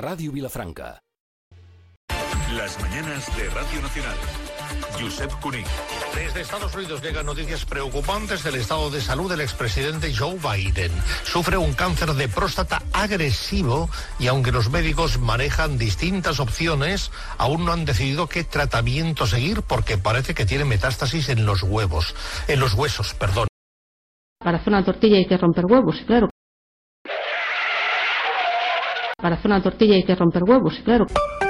Radio Vilafranca. Las mañanas de Radio Nacional. Josep Cuní. Desde Estados Unidos llegan noticias preocupantes del estado de salud del expresidente Joe Biden. Sufre un cáncer de próstata agresivo y aunque los médicos manejan distintas opciones, aún no han decidido qué tratamiento seguir porque parece que tiene metástasis en los huesos. Para hacer una tortilla hay que romper huevos, claro. Para hacer una tortilla hay que romper huevos, claro.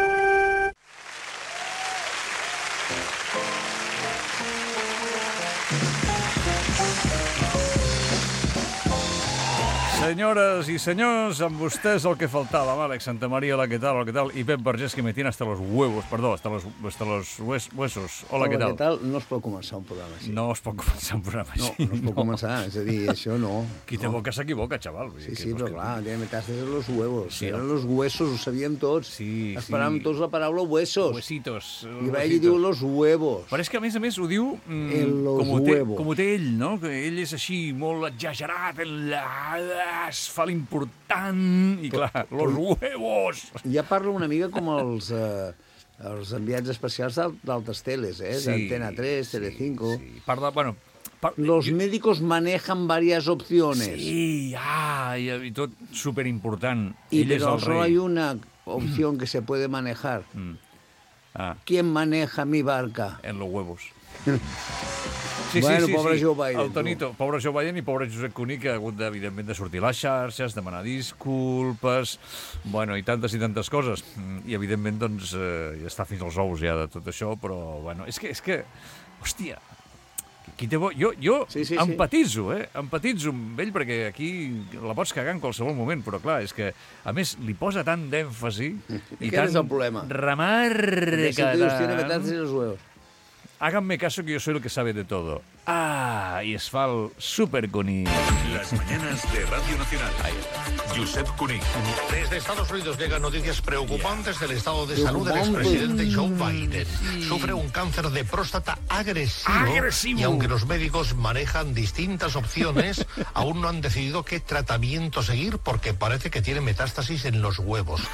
Senyores i senyors, amb vostès el que faltava. Àlex Santamaría, hola, ¿qué tal? Y Pep Vergés, que me tiene hasta los huevos, perdó, hasta los huesos. Hola, ¿qué tal? No es pot començar un programa així. No es pot començar un programa així. No es pot començar, és a dir, això no. Qui té boca s'equivoca, xaval. Sí, però clar, tiene metástasis en los huevos. Eren los huesos, ho sabíem tots. Sí. Esperàvem tots la paraula huesos. Huesitos. I va ell i diu los huevos. Però és que, a més, ho diu com ho té ell, no? Que ell és així, molt exagerat, es fa l'important, i clar, los huevos. Ja parla una mica com els enviats especials d'altres teles, d'Antena 3, Telecinco. Sí, parla, bueno... Los médicos manejan varias opciones. Sí, y tot superimportant. Pero solo hay una opción que se puede manejar. ¿Quién maneja mi barca? En los huevos. Sí, pobre Joe Biden. El Tonito, pobre Joe Biden i pobre Josep Cuní, que ha hagut, evidentment, de sortir a les xarxes, demanar disculpes, bueno, i tantes coses. I, evidentment, doncs, ja està fins als ous ja de tot això, però, bueno, és que hòstia, qui té bo... Jo empatitzo, empatitzo amb ell, perquè aquí la pots cagar en qualsevol moment, però, clar, és que, a més, li posa tant d'èmfasi i tant és el problema. Remarca... Si tu dius, tiene metástasis en los huevos. Háganme caso que yo soy el que sabe de todo. Y es fa el Super Cuní. Las mañanas de Radio Nacional. Josep Cuní. Desde Estados Unidos llegan noticias preocupantes del estado de salud del expresidente Joe Biden. Sufre un cáncer de próstata agresivo. Y aunque los médicos manejan distintas opciones, aún no han decidido qué tratamiento seguir porque parece que tiene metástasis en los huesos.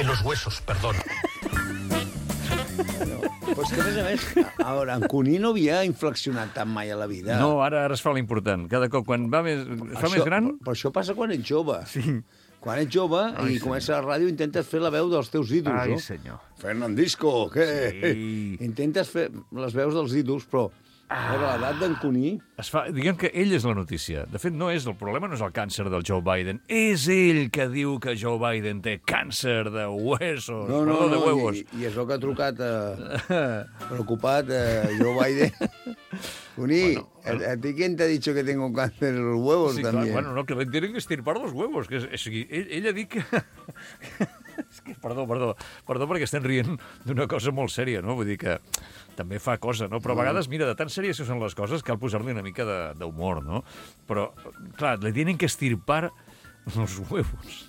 Però és que, a més, a veure, en Cuní no havia inflexionat tant mai a la vida. No, ara es fa l'important. Cada cop, quan fa més gran... Però això passa quan ets jove. Sí. Quan ets jove i comences a la ràdio, intentes fer la veu dels teus ídols, no? Ai, senyor. Fernandisco, què? Sí. Intentes fer les veus dels ídols, però a l'edat d'en Cuní... Diguem que ell és la notícia. De fet, el problema no és el càncer del Joe Biden. És ell que diu que Joe Biden té càncer de huesos. No, de huevos. I és el que ha trucat preocupat Joe Biden. Cuní, ¿a ti quién te ha dicho que tengo cáncer en los huevos también? Claro, bueno, que le tienen que estirpar los huevos. Ell ha dit que... És que, perdó, perquè estem rient d'una cosa molt sèria, no? Vull dir que també fa cosa, no? Però a vegades, mira, de tan sèries que són les coses, cal posar-li una mica d'humor, no? Però, clar, le tienen que estirpar los huevos.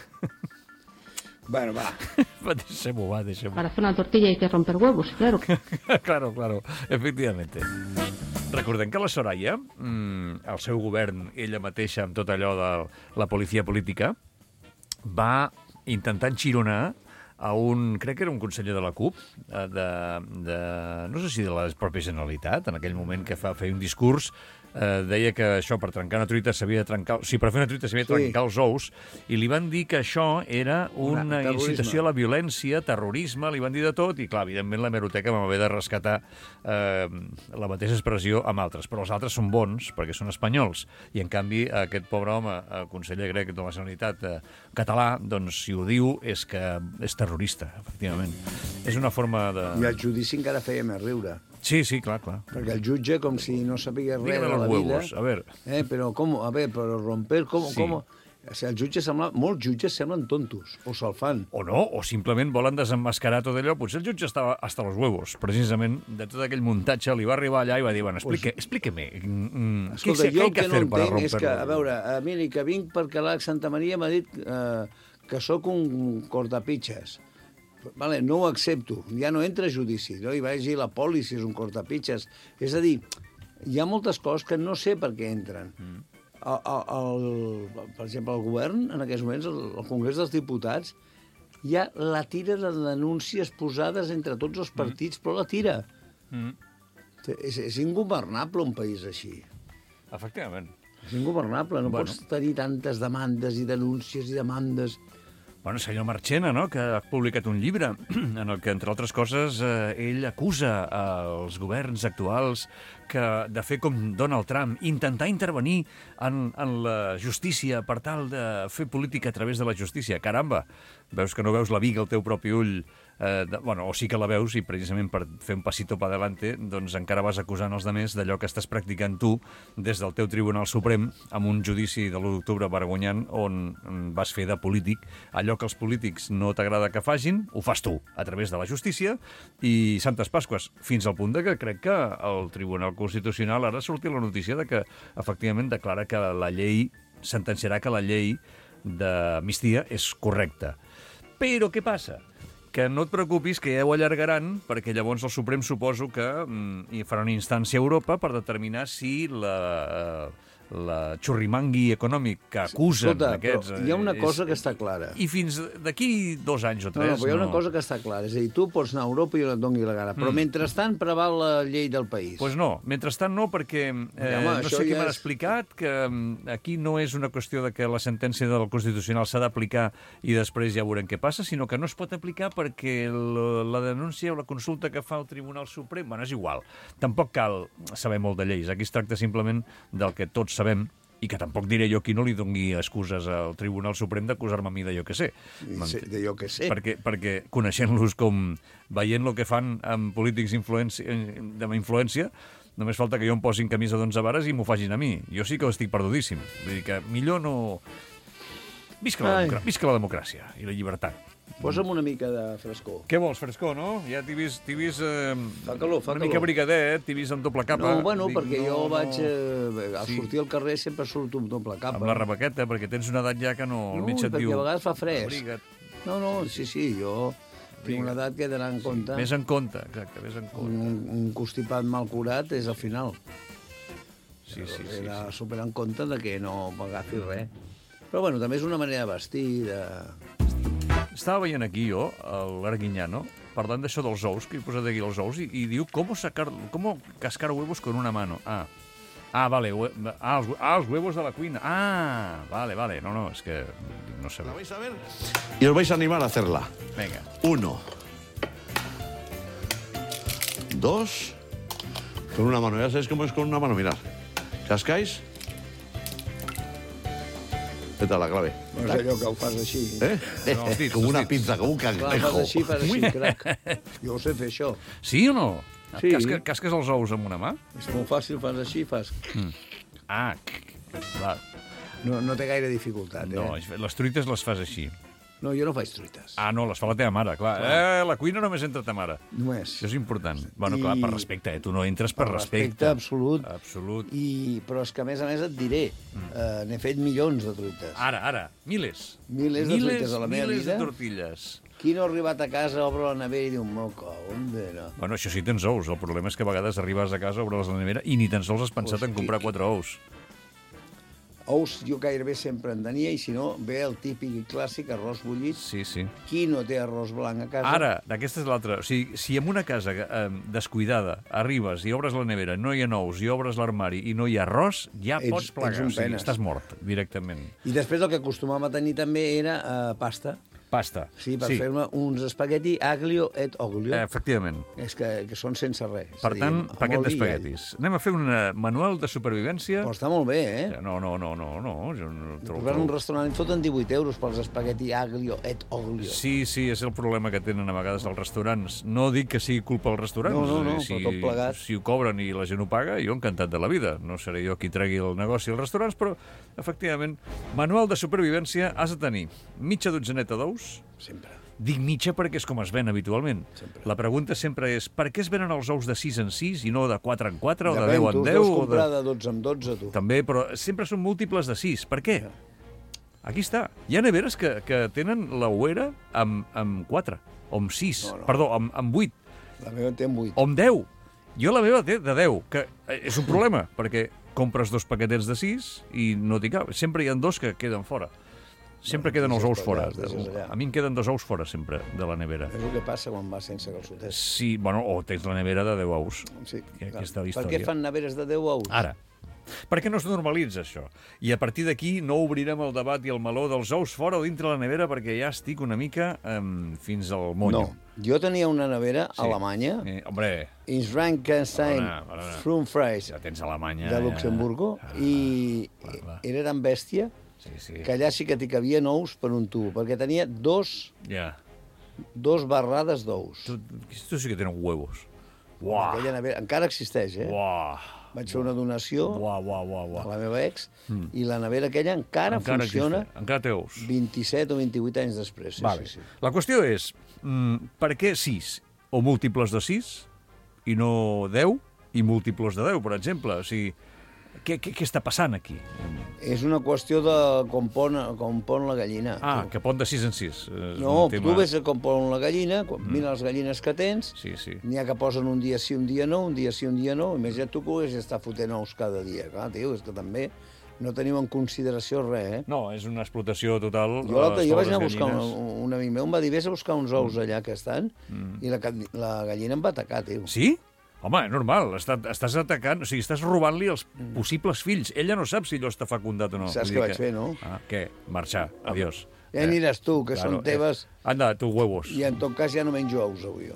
Bueno, va. Deixem-ho. Para hacer una tortilla hay que romper huevos, claro. Claro, efectivamente. Recordem que la Soraya, el seu govern, ella mateixa, amb tot allò de la policia política, va intentar enxironar a crec que era un conseller de la CUP, no sé si de la pròpia Generalitat, en aquell moment que feia un discurs, deia que això per trencar una truita s'havia de trencar... Sí, per fer una truita s'havia de trencar els ous, i li van dir que això era una incitació a la violència, terrorisme, li van dir de tot, i clar, evidentment la hemeroteca va haver de rescatar la mateixa expressió amb altres, però els altres són bons, perquè són espanyols, i en canvi aquest pobre home, conseller grec de la Generalitat català, doncs si ho diu és que és terrorista, efectivament. És una forma de... I el judici encara feia més riure. Sí, clar. Perquè el jutge, com si no sabia res de la vida... A ver. Però com? A ver, però romper... Com? O sigui, el jutge molts jutges semblen tontos, o se'l fan. O no, o simplement volen desemmascarar tot allò. Potser el jutge estava hasta los huevos, precisament, de tot aquell muntatge. Li va arribar allà i va dir, bueno, explíqueme. Escolta, jo el que no entenc és que, a veure, miri, que vinc perquè l'Àlex Santamaría m'ha dit que sóc un cortapitxes. Vale, no ho accepto, ja no entra a judici, no? I vagi la poli si és un cortapitxes. És a dir, hi ha moltes coses que no sé per què entren. Per exemple, el govern, en aquests moments, el Congrés dels Diputats, hi ha la tira de denúncies posades entre tots els partits, però la tira. És ingovernable un país així. Efectivament. És ingovernable, no pots tenir tantes demandes i denúncies i demandes. Bueno, senyor Marchena, no?, que ha publicat un llibre en el que, entre altres coses, ell acusa els governs actuals de fer com Donald Trump, intentar intervenir en la justícia per tal de fer política a través de la justícia. Caramba, veus que no veus la viga al teu propi ull, o sí que la veus i precisament per fer un passito pa adelante doncs encara vas acusant els altres d'allò que estàs practicant tu des del teu Tribunal Suprem amb un judici de l'1 d'octubre vergonyant on vas fer de polític allò que els polítics no t'agrada que facin, ho fas tu a través de la justícia i Santes Pasques, fins al punt de que crec que el Tribunal Constitucional ara ha sortit la notícia de que efectivament declara que la llei, sentenciarà que la llei d'amnistia és correcta. Però què passa? Que no et preocupis, que ja ho allargaran, perquè llavors el Suprem suposo que hi farà una instància a Europa per determinar si la xurrimangui econòmic que acusen aquests... Hi ha una cosa que està clara. I fins d'aquí 2 anys o 3... No, però hi ha una cosa que està clara. És a dir, tu pots anar a Europa i on et doni la gana, però mentrestant preval la llei del país. Doncs no, mentrestant no, perquè no sé què m'han explicat, que aquí no és una qüestió de que la sentència del Constitucional s'ha d'aplicar i després ja veurem què passa, sinó que no es pot aplicar perquè la denúncia o la consulta que fa el Tribunal Suprem, bueno, és igual. Tampoc cal saber molt de lleis. Aquí es tracta simplement del que tots sabem i que tampoc diré jo qui no li doni excuses al Tribunal Suprem d'acusar-me a mi d'allò que sé. D'allò que sé. Perquè coneixent-los com veient el que fan amb polítics d'influència, només falta que jo em posi en camisa d'11 vares i m'ho facin a mi. Jo sí que ho estic perdudíssim. Vull dir que millor no... Visca la democràcia i la llibertat. Posa'm una mica de frescor. Què vols, frescor, no? Ja t'hi vist fa calor. Una mica brigadet, t'hi vist amb doble capa. No, bueno, perquè jo vaig... Al sortir al carrer sempre surto amb doble capa. Amb la rebequeta, perquè tens una edat ja que no... El metge et diu... No, perquè a vegades fa fresc. No, sí, jo tinc una edat que he d'anar en compte. Més en compte, exacte, més en compte. Un constipat mal curat és al final. Sí. He de superar en compte que no m'agafi res. Però, bueno, també és una manera de vestir, Estava veient aquí jo, l'Arguiñano, parlant d'això dels ous, que he posat aquí els ous, i diu com cascar huevos con una mano. Vale, els huevos de la cuina. Vale, no, es que no sé. La vais a ver y os vais a animar a hacerla. Venga. 1, 2, con una mano. Ya sabéis cómo es con una mano, mirad. Cascáis. ¿Qué tal la clave? No és allò que ho fas així. Com una pinza, com un cangrejo. Fas així, crac. Jo ho sé fer això. Sí o no? Sí. Casques els ous amb una mà? És molt fàcil, fas així, fas... Va. No té gaire dificultat, No, les truites les fas així. No, jo no faig truites. No, les fa la teva mare, clar. La cuina només entra ta mare. Només. Això és important. Bueno, clar, per respecte, Tu no entres per respecte. Absolut. Absolut. Però és que, a més et diré, n'he fet milions de truites. Ara, milers. Milers de truites a la meva vida. Milers de tortilles. Qui no ha arribat a casa, obre la nevera i diu, moca, on ve? Bueno, això sí, tens ous. El problema és que a vegades arribes a casa, obres la nevera i ni tan sols has pensat en comprar 4 ous. Ous jo gairebé sempre en tenia, i si no, ve el típic i clàssic arròs bullit. Sí. Qui no té arròs blanc a casa? Ara, aquesta és l'altra. O sigui, si en una casa descuidada arribes i obres la nevera, no hi ha ous, i obres l'armari i no hi ha arròs, ja pots plegar. O sigui, estàs mort, directament. I després el que acostumàvem a tenir també era pasta. Pasta. Sí, per fer-me uns espagueti aglio et oglio. Efectivament. És que són sense res. Per tant, paquet d'espaguetis. Anem a fer un manual de supervivència. Però està molt bé, No, jo no trobo... Per un restaurant em foten 18 euros pels espagueti aglio et oglio. Sí, és el problema que tenen a vegades els restaurants. No dic que sigui culpa dels restaurants. No, però tot plegat. Si ho cobren i la gent ho paga, jo encantat de la vida. No seré jo qui tregui el negoci als restaurants, però, efectivament, manual de supervivència has de tenir mitja dotzeneta d'ous. Sempre. Dic mitja perquè és com es ven habitualment. Sempre. La pregunta sempre és per què es venen els ous de 6 en 6 i no de 4 en 4 o de 10 en 10? Tu deus comprar de 12 en 12, tu. També, però sempre són múltiples de 6. Per què? Aquí està. Hi ha neveres que tenen la ouera amb 4, o amb 6, perdó, amb 8. La meva té amb 8. O amb 10. Jo la meva té de 10, que és un problema, perquè compres 2 paquetets de 6 i no t'hi cap. Sempre hi ha 2 que queden fora. Sempre queden els ous fora. A mi em queden 2 ous fora, sempre, de la nevera. És el que passa quan vas sense calçotets. Sí, bueno, o tens la nevera de 10 ous. Sí, Aquesta per història. què fan neveres de 10 ous? Ara. Perquè no es normalitza, això. I a partir d'aquí no obrirem el debat i el meló dels ous fora o dintre la nevera, perquè ja estic una mica fins al monyo. No, jo tenia una nevera alemanya, Hombre, Frankenstein Frumfries, ja tens Alemanya... de Luxemburgo, i era tan bèstia que allà sí que t'hi cabien ous per un tubo, perquè tenia dos barrades d'ous. Tu sí que tenen huevos. Aquella nevera encara existeix, Vaig fer una donació a la meva ex i la nevera aquella encara funciona encara té ous. 27 o 28 anys després. Sí. La qüestió és, per què 6 o múltiples de 6 i no 10 i múltiples de 10, per exemple? O sigui, què està passant aquí? És una qüestió de com pon la gallina. Que pon de 6 en 6. No, tu ves com pon la gallina, mira les gallines que tens, n'hi ha que posen un dia sí, un dia no, un dia sí, un dia no, imagina't tu que ho hagués d'estar fotent ous cada dia. Clar, tio, és que també no teniu en consideració res, No, és una explotació total. Jo vaig anar a buscar, un amic meu em va dir, vés a buscar uns ous allà que estan, i la gallina em va atacar, tio. Sí? Home, normal, estàs atacant, o sigui, estàs robant-li els possibles fills. Ella no sap si allò està fecundat o no. Saps què vaig fer, no? Què? Marxar. Adiós. Ja aniràs tu, que són teves... Anda, tu huevos. I en tot cas ja no menjo ous, avui.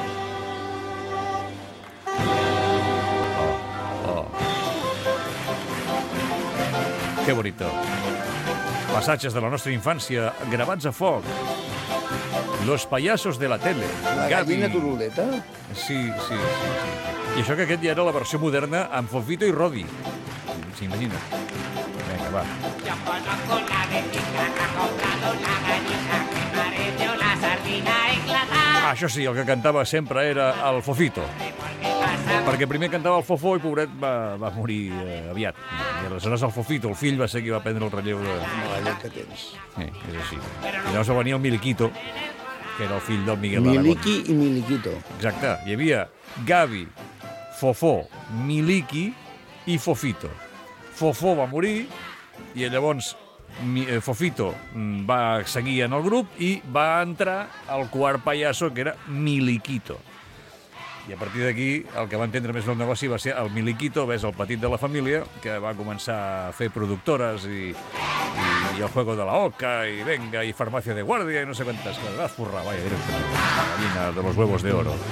Que bonito. Passatges de la nostra infància gravats a foc. Los payasos de la tele. La gallina turuleta? Sí. I això que aquest ja era la versió moderna amb Fofito i Rodi. S'imagina. Vinga, va. Yo conozco la vecina que ha comprado la gallina que pareció la sardina eclatada. Això sí, el que cantava sempre era el Fofito. Perquè primer cantava el Fofó i, pobret, va morir aviat. I aleshores el Fofito, el fill, va ser qui va prendre el relleu de... La que tens. Sí, és així. I llavors va venir el Miliquito, que era el fill del Miguel Aragón. Miliki i Miliquito. Exacte. Hi havia Gavi, Fofó, Miliki i Fofito. Fofó va morir i llavors Fofito va seguir en el grup i va entrar al quart pallasso, que era Miliquito. I a partir d'aquí, el que va entendre més el negoci va ser el Miliquito, ves, el petit de la família, que va començar a fer productores i el Juego de la Oca, i venga, i Farmacia de Guardia, i no sé quantes coses. Va forrar, vaya, directament. La gallina de los huevos de oro.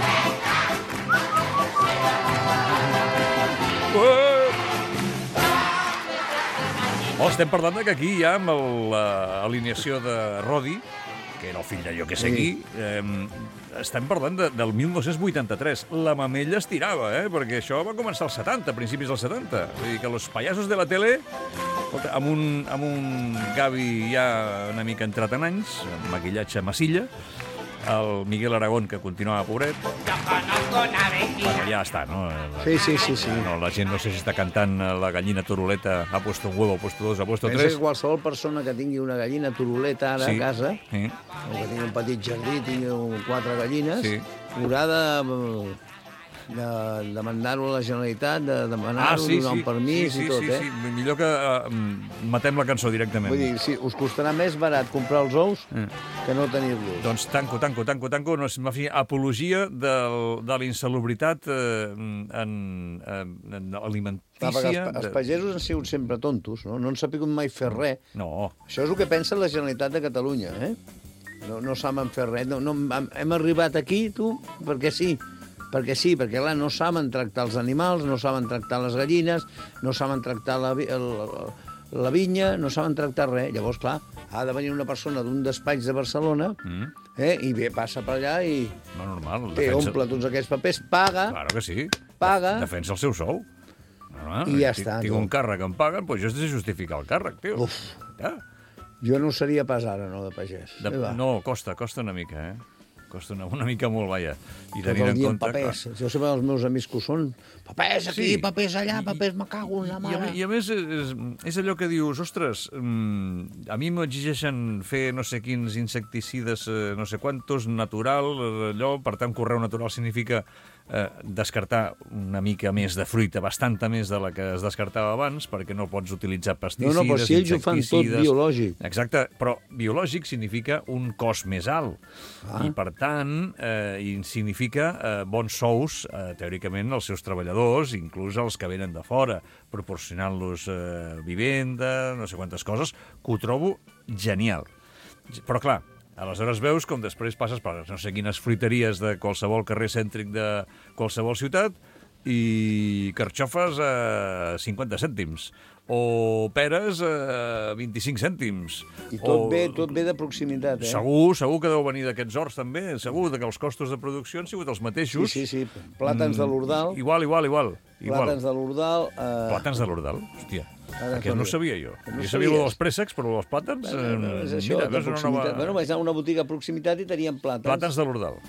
Estem parlant que aquí ja amb l'alineació de Rodi, que era el fill de jo que sé qui, estem parlant del 1983. La mamella estirava, perquè això va començar als 70, principis dels 70. Vull dir que los payasos de la tele, amb un Gavi ja una mica entrat en anys, amb maquillatge massilla, el Miguel Aragón, que continuava pobret. Bueno, ja està, no? Sí. No, la gent no sé si està cantant la gallina turuleta, ha puesto un huevo, ha puesto dos, ha puesto tres. Pensa que qualsevol persona que tingui una gallina turuleta ara a casa, o que tingui un petit jardí, tingui 4 gallines, haurà de mandar-ho a la Generalitat, de demanar-ho, donar un permís i tot, Sí. Millor que matem la cançó directament. Vull dir, sí, us costarà més barat comprar els ous que no tenir-los. Doncs tanco. No és apologia de la insalubritat alimentícia. Els pagesos han sigut sempre tontos, no? No han sapigut mai fer res. No. Això és el que pensa la Generalitat de Catalunya, No saben fer res. Hem arribat aquí, tu, perquè sí, perquè clar, no saben tractar els animals, no saben tractar les gallines, no saben tractar la vinya, no saben tractar res. Llavors, clar, ha de venir una persona d'un despatx de Barcelona i bé, passa per allà i omple tots aquests papers, paga... Claro que sí. Paga... Defensa el seu sou. I ja està. Tinc un càrrec que em paguen, doncs jo has de justificar el càrrec, tio. Jo no seria pas ara, no, de pagès. No, costa una mica, Costa una mica molt, vaja. I tenint en compte... papers. Jo sé els meus amics que ho són. Papers aquí, papers allà, papers me cago en la mare. I a més, és allò que dius, ostres, a mi m'exigeixen fer no sé quins insecticides, no sé quantos, natural, allò, per tant, correu natural significa descartar una mica més de fruita, bastanta més de la que es descartava abans, perquè no pots utilitzar pesticides, No, però si ells ho fan tot biològic. Exacte, però biològic significa un cost més alt. I, per tant, significa bons sous, teòricament, als seus treballadors, inclús els que venen de fora, proporcionant-los vivenda, no sé quantes coses, que ho trobo genial. Però, clar, aleshores veus com després passes per no sé quines fruiteries de qualsevol carrer cèntric de qualsevol ciutat i carxofes a 50 cèntims o peres a 25 cèntims. I tot ve de proximitat, eh? Segur que deu venir d'aquests horts, també. Segur que els costos de producció han sigut els mateixos. Sí. Plàtans de l'Ordal. Igual. Plàtans de l'Ordal. Plàtans de l'Ordal? Hòstia. Aquest no ho sabia jo. Jo sabia el dels préssecs, però els plàtans... És això, de proximitat. Bueno, vaig anar a una botiga a proximitat i tenien plàtans. Plàtans de l'Ordal.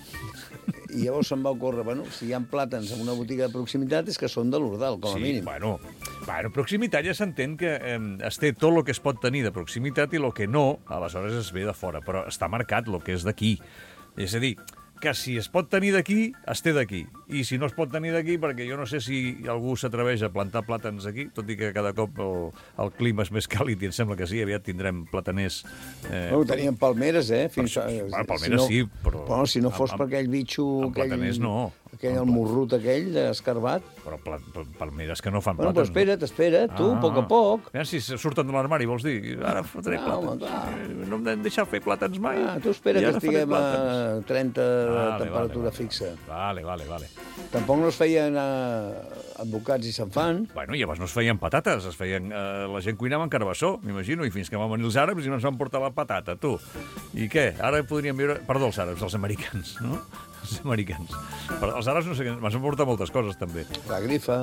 I llavors se'm va ocórrer, si hi ha plàtans en una botiga de proximitat és que són de l'Ordal, com a mínim. Bueno, proximitat ja s'entén que es té tot el que es pot tenir de proximitat i el que no, aleshores es ve de fora, però està marcat el que és d'aquí. És a dir, que si es pot tenir d'aquí, es té d'aquí. I si no es pot tenir d'aquí, perquè jo no sé si algú s'atreveix a plantar plàtans aquí, tot i que cada cop el clima és més càlid i em sembla que sí, aviat tindrem plataners... Teníem palmeres, Palmeres sí, però... Però si no fos per aquell bitxo... Plataners no. El morrut aquell escarbat. Però palmeres que no fan plàtans. Bueno, però espera't, tu, a poc a poc. Aviam si surten de l'armari, vols dir? Ara fotré plàtans. No em hem deixat fer plàtans mai. Tu espera que estiguem a 30 temperatura fixa. Vale. Tampoc no es feien advocats i se'n fan. Bueno, llavors no es feien patates, la gent cuinava en carbassó, m'imagino, i fins que van venir els àrabs i no ens van portar la patata, tu. I què? Ara podríem viure... Perdó, els àrabs, els americans, no? Els americans. Però els àrabs no sé què... Ens van portar moltes coses, també. La grifa...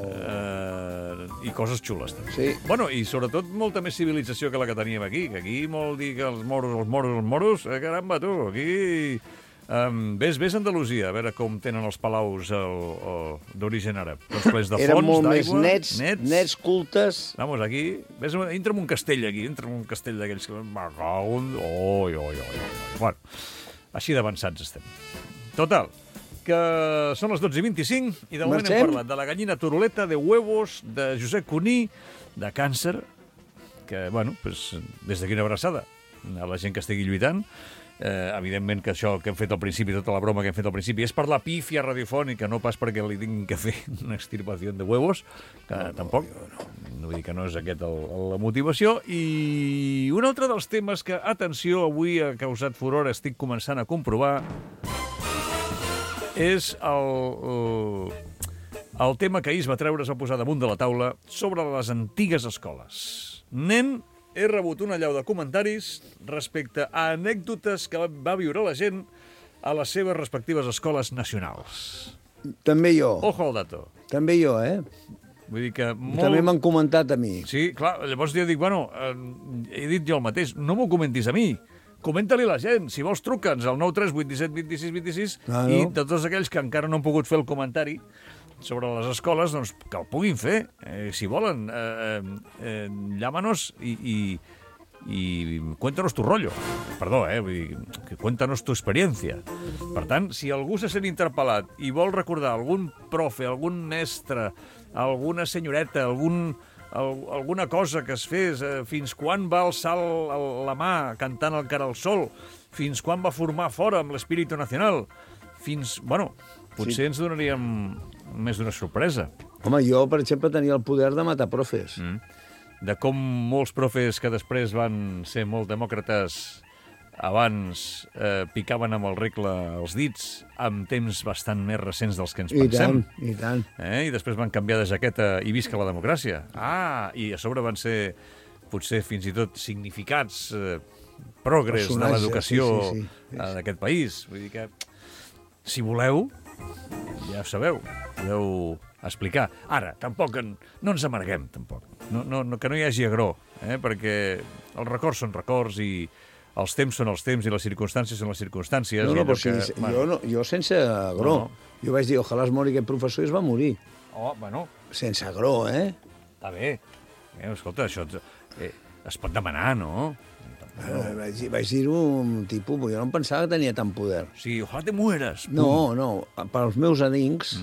I coses xules, també. Sí. Bueno, i sobretot molta més civilització que la que teníem aquí, que aquí molt dir que els moros, caramba, tu, aquí... Ves a Andalusia, a veure com tenen els palaus d'origen àrab. Tots plens de fonts, d'aigua... Eren molt més nets, cultes... Vamos, aquí... Entra en un castell, aquí. Entra en un castell d'aquells que... Bueno, així d'avançats estem. Total, que són les 12:25 i de moment hem parlat de la gallina turuleta, de huevos, de Josep Cuní, de càncer, que, bueno, des d'aquí una abraçada a la gent que estigui lluitant. Evidentment que això que hem fet al principi, tota la broma que hem fet al principi, és per la pífia radiofònica, no pas perquè li tinguin que fer una extirpació de huevos, que tampoc, no vull dir que no és aquesta la motivació. I un altre dels temes que, atenció, avui ha causat furor, estic començant a comprovar, és el tema que ahir es va treure, es va posar damunt de la taula, sobre les antigues escoles. He rebut una allau de comentaris respecte a anècdotes que va viure la gent a les seves respectives escoles nacionals. També jo. Ojo al dato. També jo, Vull dir que també m'han comentat a mi. Sí, clar, llavors jo dic, he dit jo el mateix, no m'ho comentis a mi, comenta-li a la gent, si vols truca'ns al 93817 26 26 i de tots aquells que encara no han pogut fer el comentari sobre les escoles, doncs que el puguin fer, si volen. Llámanos y cuéntanos tu rollo. Perdó, vull dir, que cuéntanos tu experiència. Per tant, si algú se sent interpel·lat i vol recordar algun profe, algun mestre, alguna senyoreta, alguna cosa que es fes, fins quan va alçar la mà cantant el Cara al Sol, fins quan va formar fora amb l'Espíritu Nacional, potser ens donaríem més d'una sorpresa. Home, jo, per exemple, tenia el poder de matar profes. De com molts profes que després van ser molt demòcrates abans picaven amb el regle els dits amb temps bastant més recents dels que ens pensem. I tant. I després van canviar de jaqueta i visca la democràcia. I a sobre van ser potser fins i tot significats progrés de l'educació d'aquest país. Vull dir que, si voleu, ja ho sabeu, podeu explicar. Ara, tampoc no ens amarguem, tampoc. Que no hi hagi agró, perquè els records són records i els temps són els temps i les circumstàncies són les circumstàncies. Jo sense agró. Jo vaig dir, ojalà es mori aquest professor i es va morir. Sense agró, Està bé. Escolta, això es pot demanar, no? Vaig dir-ho un tipus, jo no em pensava que tenia tant poder. Sí, ojalà te mueres. No, pels meus adincs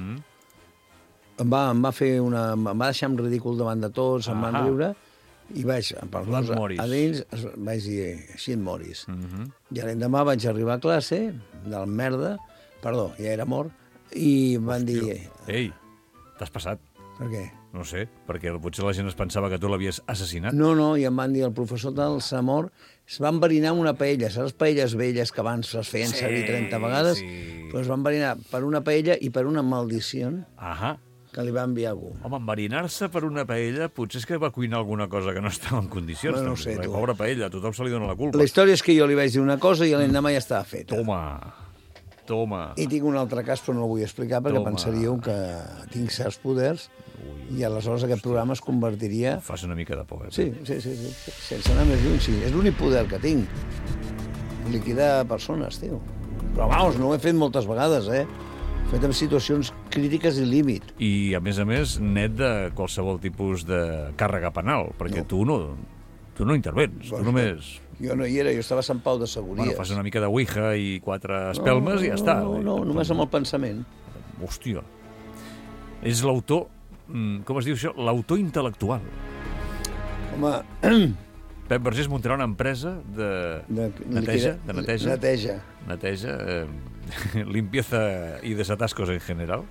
em va deixar en ridícul davant de tots, em van riure, i pels meus adincs vaig dir, així et moris. I l'endemà vaig arribar a classe, del merda, perdó, ja era mort, i van dir... Ei, t'has passat. Per què? No sé, perquè potser la gent es pensava que tu l'havies assassinat. No, i em van dir, el professor del Samor es va enverinar amb una paella, saps les paelles velles que abans es feien servir 30 vegades? Però es va enverinar per una paella i per una maldició que li va enviar algú. Home, enverinar-se per una paella potser és que va cuinar alguna cosa que no estava en condicions. No sé, tu. Pobra paella, a tothom se li dona la culpa. La història és que jo li vaig dir una cosa i l'endemà ja estava feta. Toma. I tinc un altre cas, però no el vull explicar, perquè pensaríeu que tinc certs poders i aleshores aquest programa es convertiria... Fas una mica de por, Sí. Sense anar més lluny, sí. És l'únic poder que tinc. Liquidar persones, tio. Però, vamos, no ho he fet moltes vegades, He fet en situacions crítiques i límit. I, a més, net de qualsevol tipus de càrrega penal, perquè tu no intervens, tu només... Jo no hi era, jo estava a Sant Pau de Segúries. Bueno, fas una mica de ouija i 4 espelmes i ja està. No, només amb el pensament. Hòstia. És l'autor, com es diu això? L'autor intel·lectual. Home... Pep Vergés muntarà una empresa de neteja. Neteja, limpieza y desatascos en general.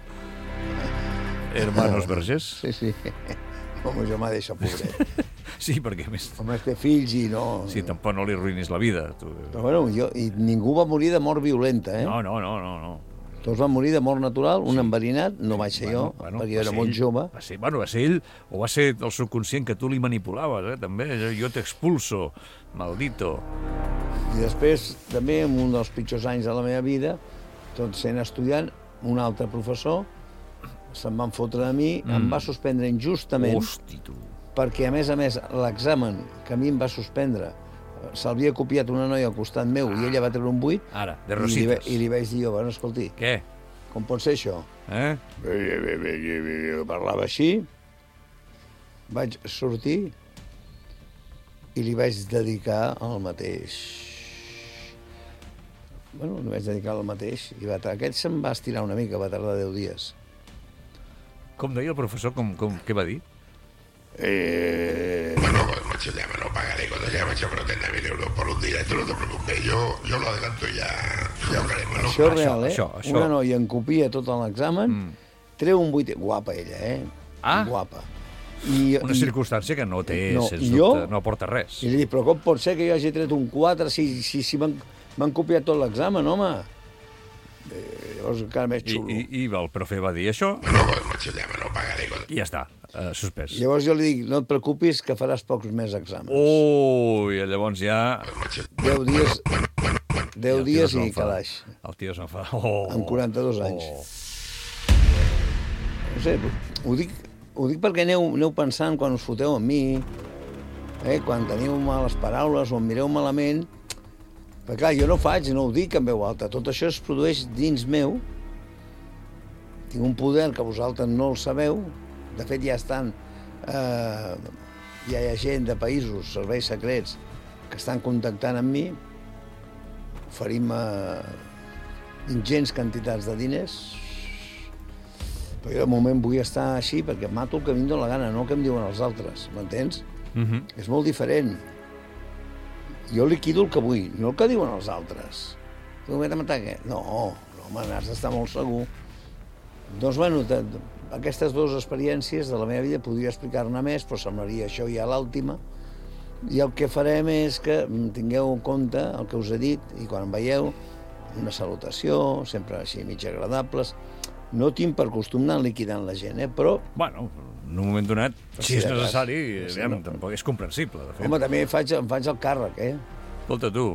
Hermanos Vergés. Sí. Home, jo m'ha deixat pobret. Sí, perquè més... Home, té fills i no... Sí, tampoc no li arruïnis la vida. Però bueno, i ningú va morir de mort violenta, No. Tots van morir de mort natural, un enverinat, no vaig ser jo, perquè jo era molt jove. Va ser ell, o va ser el subconscient que tu li manipulaves, també. Jo t'expulso, maldito. I després, també, en un dels pitjors anys de la meva vida, tot sent estudiant, un altre professor se'n van fotre de mi, em va suspendre injustament. Hosti, tu. Perquè, a més, l'examen que a mi em va suspendre s'havia copiat una noia al costat meu i ella va treure un 8. Ara, de rosites. I li vaig dir jo, bueno, escolti, què? Com pot ser això? Parlava així, vaig sortir i li vaig dedicar el mateix. Bueno, li vaig dedicar el mateix. I aquest se'm va estirar una mica, va tardar 10 dies. Com deia el professor? Què va dir? Bueno, macho, ya me lo pagaré cuando ya me he hecho 30.000 euros por un día. Esto no te preocupes, yo lo adelanto y ya hablaremos, ¿no? Això és real, Això. Una noia en copia tot l'examen, treu un 8... Guapa ella, Guapa. Una circumstància que no té, sens dubte, no aporta res. I li dic, però com pot ser que jo hagi tret un 4 si m'han copiat tot l'examen, home? Llavors encara més xulo. I el profe va dir això? Bueno, macho, ya me lo pagaré. I ja està, suspès. Llavors jo li dic, no et preocupis, que faràs pocs més exàmens. I llavors ja... 10 dies i calaix. El tio s'enfada. Amb 42 anys. No sé, ho dic perquè aneu pensant quan us foteu amb mi, quan teniu males paraules o em mireu malament. Perquè, clar, jo no ho dic en veu alta. Tot això es produeix dins meu. Tinc un poder que vosaltres no el sabeu. De fet, ja estan... ja hi ha gent de països, serveis secrets, que estan contactant amb mi, oferint-me ingents quantitats de diners. Però jo, de moment, vull estar així perquè mato el que em dóna la gana, no el que em diuen els altres. M'entens? És molt diferent. Jo liquido el que vull, no el que diuen els altres. Tu m'he de matar què? No, home, n'has d'estar molt segur. Doncs, bueno, aquestes dues experiències de la meva vida podria explicar-ne més, però semblaria això ja l'última. I el que farem és que tingueu en compte el que us he dit, i quan em veieu, una salutació, sempre així mig agradables. No tinc per costum anar liquidant la gent, però... Bueno, en un moment donat, si és necessari, tampoc és comprensible, de fet. Home, també em faig el càrrec, Escolta, tu,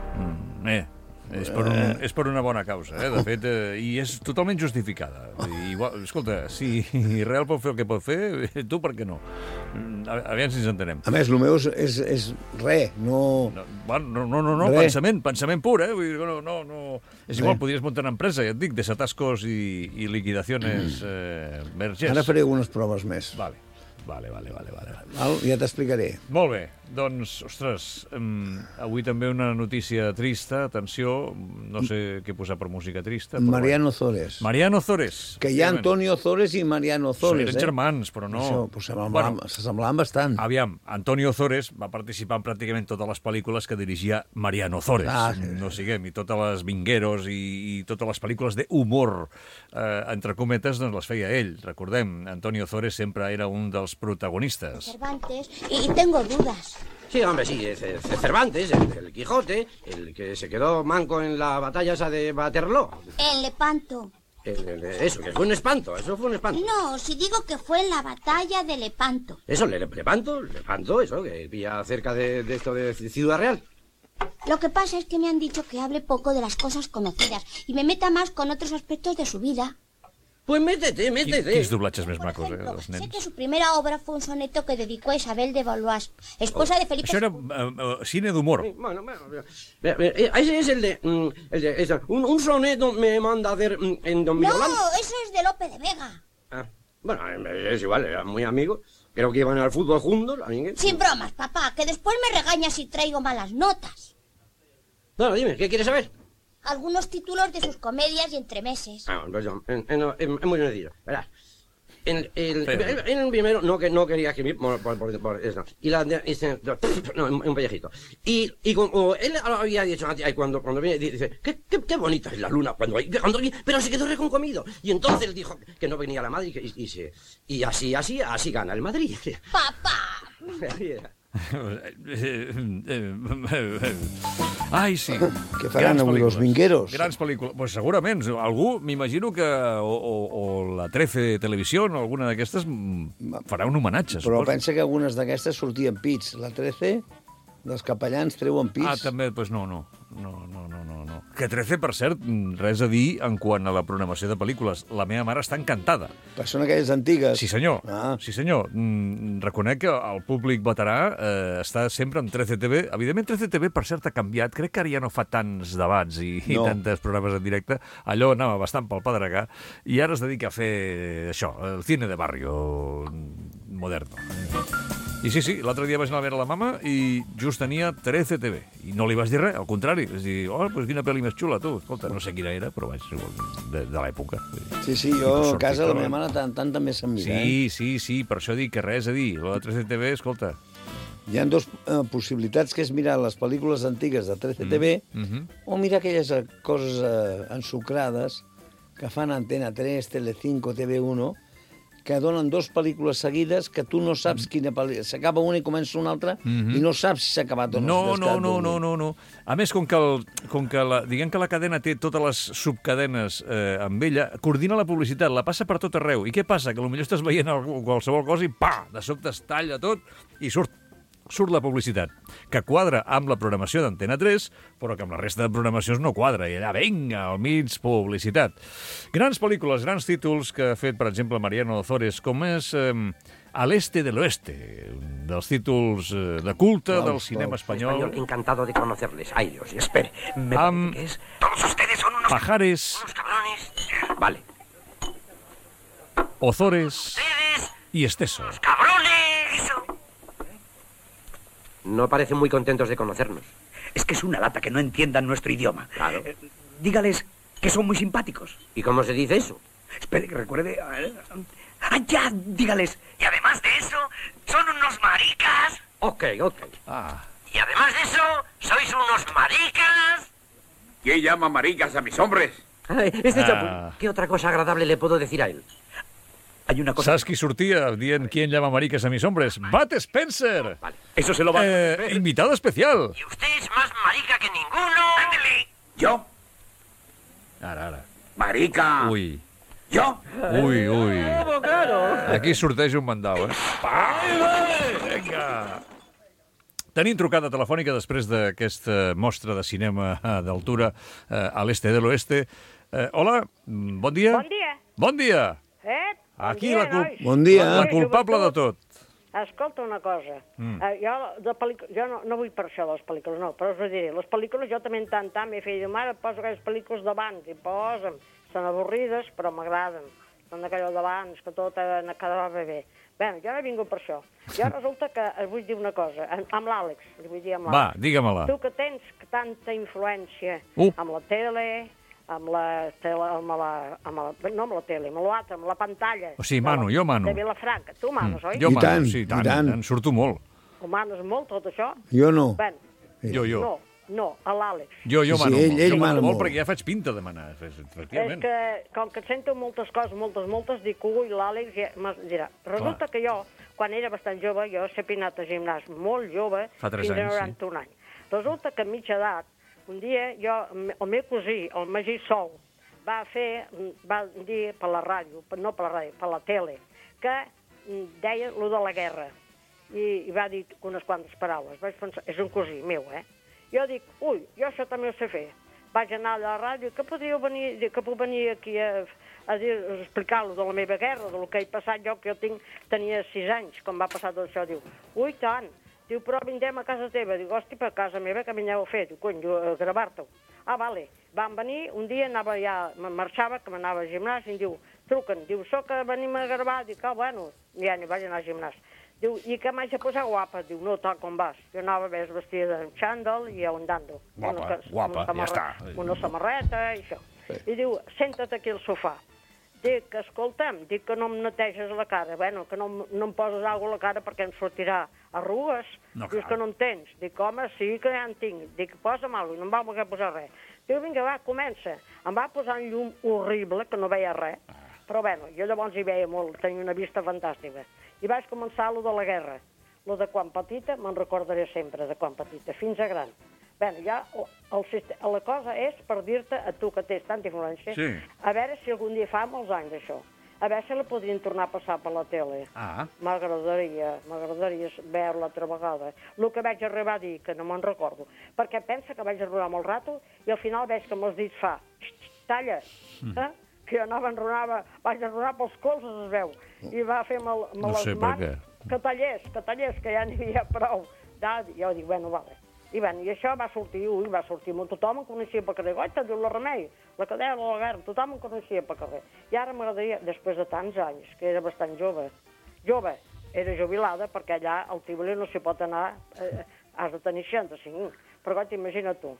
és per una bona causa, de fet, i és totalment justificada. Escolta, si Israel pot fer el que pot fer, tu per què no? Aviam si ens entenem. A més, el meu és res, no... No, pensament pur, No. És igual, podries muntar una empresa, ja et dic, desatascos i liquidacions vergés. Ara faré algunes proves més. Vale. Vale. Ja t'explicaré. Molt bé, doncs, ostres, avui també una notícia trista, atenció, no sé què posar per música trista. Mariano Zores. Mariano Zores. Que hi ha Antonio Zores i Mariano Zores, Eren germans, però no... Això, pues s'assemblaven bastant. Aviam, Antonio Zores va participar en pràcticament totes les pel·lícules que dirigia Mariano Zores. No siguem, i totes les Vingueros i totes les pel·lícules d'humor, entre cometes, doncs les feia ell. Recordem, Antonio Zores sempre era un dels protagonistas. Cervantes, y tengo dudas. Sí, hombre, sí, es Cervantes, el Quijote, el que se quedó manco en la batalla esa de Waterloo. En Lepanto. Eso, que fue un espanto, eso fue un espanto. No, si digo que fue en la batalla de Lepanto. Eso, Lepanto, eso, que pilla cerca de esto de Ciudad Real. Lo que pasa es que me han dicho que hable poco de las cosas conocidas y me meta más con otros aspectos de su vida. Pues métete. Quins doblatges més macos, ejemplo, dels nens. sé que su primera obra fue un soneto que dedicó a Isabel de Valois, esposa de Felipe... Això era cine d'humor. Bueno, ese es el de un soneto me manda a hacer en Don Miguel. No, eso es de Lope de Vega. Bueno, es igual, eran muy amigos. Creo que iban al fútbol juntos. Sin bromas, papá, que después me regañas si traigo malas notas. No, dime, ¿qué quieres saber? Algunos títulos de sus comedias y entremeses. Pues es muy sencillo. Verás. En el primero no quería escribir por eso. Y un pellejito. Y como él había dicho cuando viene, dice, qué bonita es la luna pero se quedó reconcomido. Y entonces él dijo que no venía la madre y así gana el Madrid. ¡Papá! Ai, sí. Què faran avui els vingueros? Grans pel·lícules. Pues segurament. Algú, m'imagino que o la 13 Televisió o alguna d'aquestes farà un homenatge. Però pensa que algunes d'aquestes sortien pits. La 13, dels capellans, treuen pits. Ah, també, doncs no. Que 13, per cert, res a dir en quant a la programació de pel·lícules. La meva mare està encantada. Però són aquelles antigues. Sí, senyor. Sí, senyor. Reconec que el públic veterà està sempre amb 13 TV. Evidentment, 13 TV, per cert, ha canviat. Crec que ara ja no fa tants debats i tantes programes en directe. Allò anava bastant pel pedregà i ara es dedica a fer això, el cine de barrio moderno. I sí, l'altre dia vaig anar a veure la mama i just tenia 13 TV. I no li vas dir res, al contrari. Vas dir, pues quina pel·li més xula, tu. Escolta, no sé quina era, però vaig de l'època. Sí, jo a casa la meva mare tant també se'n mira. Sí, per això dic que res a dir. La de 13 TV, escolta... Hi ha dues possibilitats, que és mirar les pel·lícules antigues de 13 TV o mirar aquelles coses ensucrades que fan Antena 3, Telecinco, TV1, que donen dues pel·lícules seguides que tu no saps quina pel·lícula... S'acaba una i comença una altra i no saps si s'ha acabat o no. No. A més, com que diguem que la cadena té totes les subcadenes amb ella, coordina la publicitat, la passa per tot arreu. I què passa? Que potser estàs veient qualsevol cosa i de sobte es talla tot i surt la publicitat, que quadra amb la programació d'Antena 3, però que amb la resta de programacions no quadra, i allà, vinga, al mig, publicitat. Grans pel·lícules, grans títols que ha fet, per exemple, Mariano Zores, com és Al este del oeste, un dels títols de culte del cinema espanyol. Encantado de conocerles. Ay, Dios, espere. Amb Todos ustedes son unos Pajares, cabrones. Vale. Ozores y Estesos. ¡Cabrones! No parecen muy contentos de conocernos. Es que es una lata que no entiendan nuestro idioma. Claro. Dígales que son muy simpáticos. ¿Y cómo se dice eso? Espere que recuerde... ya! Dígales. Y además de eso, son unos maricas. Ok. Y además de eso, sois unos maricas. ¿Quién llama maricas a mis hombres? ¿Qué otra cosa agradable le puedo decir a él? Hay una cosa... ¿Sabes qui sortia dient quién llama maricas a mis hombres? ¡Bat Spencer! Vale. Eso se lo va a... Invitado especial. Y usted es más marica que ninguno. ¡Ándele! ¿Yo? Ara. Marica. Ui. ¿Yo? Ui. Claro. Aquí sorteja un mandau, Vinga. Tenim trucada telefònica després d'aquesta mostra de cinema d'altura a l'este de l'oeste. Hola, bon dia. Bon dia. Aquí Bon dia. La culpable de tot. Escolta una cosa. Jo no vull per això les pel·lícules, no, però us ho diré. Les pel·lícules jo també en tant m'he fet dir, mare, poso aquelles pel·lícules d'abans i posa'm. Són avorrides, però m'agraden. Són d'aquelles d'abans, que tot quedava bé. Bé, jo no he vingut per això. Jo resulta que et vull dir una cosa, amb l'Àlex, li vull dir amb l'Àlex. Va, digue-me-la. Tu que tens tanta influència amb la tele, amb la pantalla. O sigui, mano, jo mano. De Vilafranca. Tu manes, oi? Jo mano, sí, tant, surto molt. Ho manes molt, tot això? Jo no. Bé, jo. No, a l'Àlex. Jo mano molt. Ell mana molt. Perquè ja faig pinta de manar, efectivament. És que, com que et sento moltes coses, moltes, dic, ui, l'Àlex ja dirà. Resulta que jo, quan era bastant jove, jo sempre he anat a gimnàs molt jove, fins a 91 anys. Resulta que a mitja edat, un dia, el meu cosí, el Magí Sol, va dir per la ràdio, no per la ràdio, per la tele, que deia allò de la guerra. I va dir unes quantes paraules. Vaig pensar, és un cosí meu, Jo dic, ui, jo això també ho sé fer. Vaig anar a la ràdio, que puc venir aquí a explicar-lo de la meva guerra, del que he passat jo, que jo tenia 6 anys, quan va passar tot això. Diu, ui, tant. Diu, però vindrem a casa teva. Dic, hosti, per casa meva, que vingueu a fer? Diu, cony, a gravar-t'ho. Ah, vale. Van venir, un dia marxava, que m'anava al gimnàs, i em diu, truquen. Diu, que venim a gravar. Dic, bueno, ja n'hi vaig anar al gimnàs. Diu, i que m'haig de posar guapa? Diu, no, tal com vas. Jo anava més vestida de xandall i andando. Guapa, ja està. Una samarreta i això. I diu, senta't aquí al sofà. Dic, escolta'm, dic que no em neteges la cara. Bueno, que no em poses alguna a la cara perquè em sortirà arrugues. Dius que no en tens. Dic, home, sí que ja en tinc. Dic, posa'm alguna cosa, no em va voler posar res. Diu, vinga, va, comença. Em va posar un llum horrible, que no veia res. Però, bueno, jo llavors hi veia molt, tenia una vista fantàstica. I vaig començar allò de la guerra. Allò de quan petita, me'n recordaré sempre, de quan petita, fins a gran. Bé, ja la cosa és per dir-te, a tu que tens tanta influència, a veure si algun dia fa molts anys això, a veure si la podrien tornar a passar per la tele. M'agradaria veure-la altra vegada. El que vaig arribar a dir, que no me'n recordo, perquè pensa que vaig enronar molt rato i al final veig que me'ls dits fa, talla, que jo vaig enronar pels colzes, es veu, i va fer les mans que tallés, que ja n'hi havia prou. Jo dic, bueno, vale. I això va sortir molt. Tothom em coneixia per carrer. Oi, diu la Remei, la que deia la guerra, tothom em coneixia per carrer. I ara m'agradaria, després de tants anys, que era bastant jove, era jubilada, perquè allà al Tívoli no s'hi pot anar, has de tenir 65, però imagina't tu.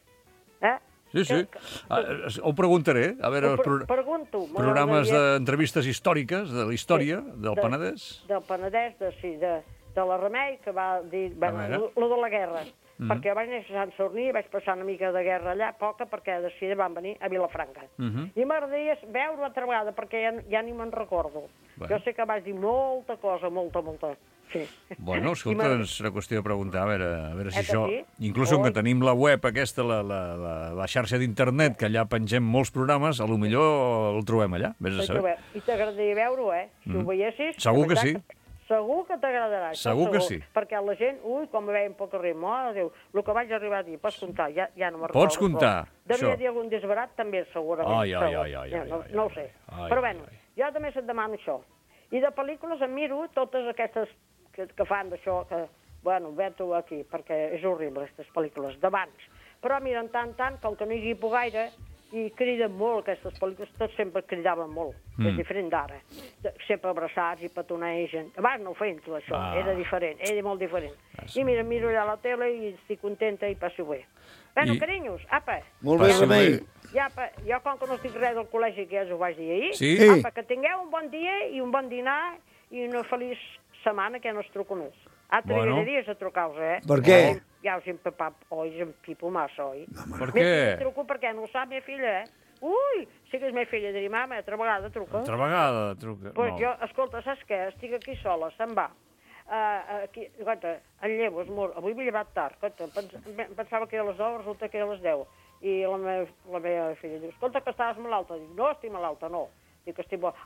Sí. Ho preguntaré. A veure, programes d'entrevistes històriques de la història del Penedès. Del Penedès, de la Remei, que va dir, lo de la guerra. Perquè vaig néixer a Sant Sorní, vaig passar una mica de guerra allà, poca, perquè de seguida van venir a Vilafranca. I m'agradaria veure altra vegada, perquè ja ni me'n recordo. Jo sé que vaig dir molta cosa, molta. Sí. Bueno, escolta, és una qüestió de preguntar, a veure si això... Inclús que tenim la web aquesta, la xarxa d'internet, que allà pengem molts programes, a lo millor el trobem allà, vés a saber. I t'agradaria veure-ho, si ho veiessis. Segur que sí. Segur que t'agradarà. Segur que sí. Perquè la gent, quan me veiem pel carrer, mare de Déu, el que vaig arribar a dir, pots comptar, ja no me'n recordo. Pots comptar, això. Devia dir algun desbarat, també, segurament. No ho sé. Però bueno, jo també et demano això. I de pel·lícules em miro totes aquestes que fan d'això, que, bueno, veto aquí, perquè és horrible, aquestes pel·lícules d'abans. Però mira, en tant, com que no hi guipo gaire, i criden molt aquestes pel·lícules, tots sempre cridaven molt, és diferent d'ara. Sempre abraçats i petonegen. Abans no ho feien tot això, era diferent, era molt diferent. I mira, miro allà a la tele i estic contenta i passo bé. Bueno, carinyos, apa. Molt bé, Remei. Jo, com que no estic res del col·legi, que ja us ho vaig dir ahir, apa, que tingueu un bon dia i un bon dinar i una feliç setmana que no es truco més. T'agradaries a trucar-vos, Per què? Ja us he empapat, oi, em pipo massa, oi? Per què? Truco perquè no ho sap meva filla, Ui, sí que és meva filla, diria, mama, altra vegada truca. Altra vegada truca. Doncs jo, escolta, saps què? Estic aquí sola, se'n va. Aquí, escolta, em llevo, avui m'he llevat tard, pensava que era a les 9, resulta que era a les 10. I la meva filla diu, escolta, que estaves malalta. Dic, no estic malalta, no. Dic que estic bo.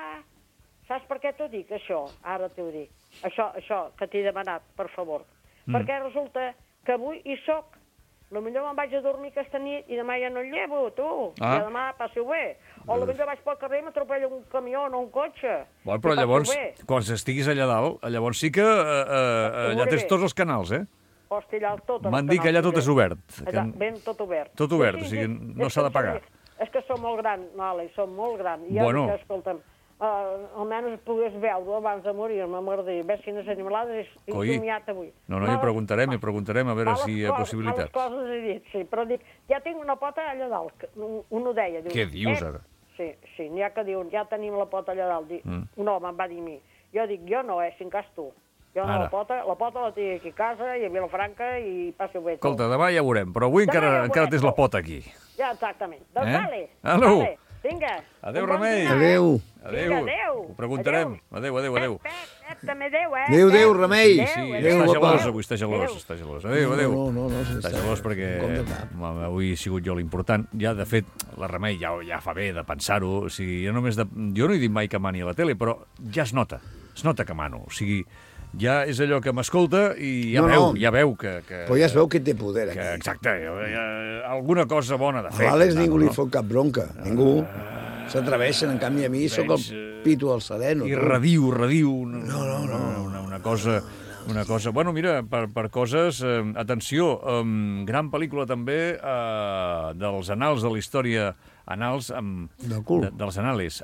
Saps per què t'ho dic, això? Ara t'ho dic. Això que t'he demanat, per favor. Perquè resulta que avui hi soc. Potser me'n vaig a dormir aquesta nit i demà ja no el llevo, tu. I demà passi-ho bé. O potser vaig pel carrer i m'atropella un camió o un cotxe. Bueno, però llavors, quan estiguis allà dalt, llavors sí que allà tens tots els canals, Hosti, allà tot. M'han dit que allà tot és obert. Ben tot obert. Tot obert, o sigui, no s'ha de pagar. És que som molt gran, Àlex, som molt gran. Bueno. Escolta'm, almenys pogués veure abans de morir-me, m'agradaria. Ves quines animalades he somiat avui. No, hi preguntarem a veure si hi ha possibilitats. Males coses he dit, sí, però dic, ja tinc una pota allà dalt, un ho deia. Què dius, ara? Sí, n'hi ha que diuen, ja tenim la pota allà dalt. Un home em va dir a mi. Jo dic, jo no, si en cas tu. Jo no, la pota la tinc aquí a casa i a Vilafranca i passi bé. Escolta, demà ja veurem, però avui encara tens la pota aquí. Ja, exactament. Doncs vale. Vale. Vinga. Adéu, Remei. Adéu. Ho preguntarem. Adéu. També adéu, Adéu, Remei. Sí, està gelós avui, està gelós. Adéu. No, està gelós perquè avui he sigut jo l'important. Ja, de fet, la Remei ja fa bé de pensar-ho. O sigui, jo no he dit mai que mani a la tele, però ja es nota que mano. O sigui, ja és allò que m'escolta i ja veu que... Però ja es veu que té poder, aquí. Exacte, alguna cosa bona de fer. A l'Àlex ningú li fot cap bronca, ningú. S'atreveixen, en canvi a mi sóc el pito al sereno. I rediu. No. Una cosa... Bueno, mira, per coses... Atenció, gran pel·lícula també dels anals de la història... Anals... Del cul. Dels anales.